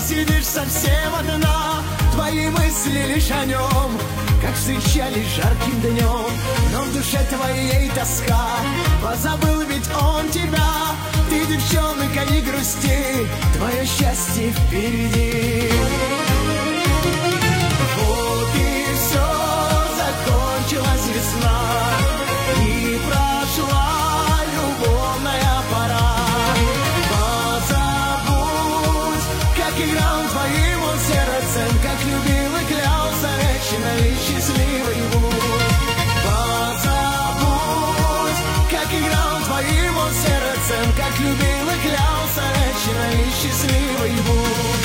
сидишь совсем одна, твои мысли лишь о нем, как встречались жарким днем. Но в душе твоей тоска, позабыл ведь он тебя. Ты, девчонка, не грусти, твое счастье впереди. Вот и все, закончилась весна, и прошла любовная пора. Позабудь, как играл твоим он сердцем, как любил и клялся вечно и счастливый будь. Позабудь, как играл твоим он сердцем, как любил и клялся вечно и счастливый будь.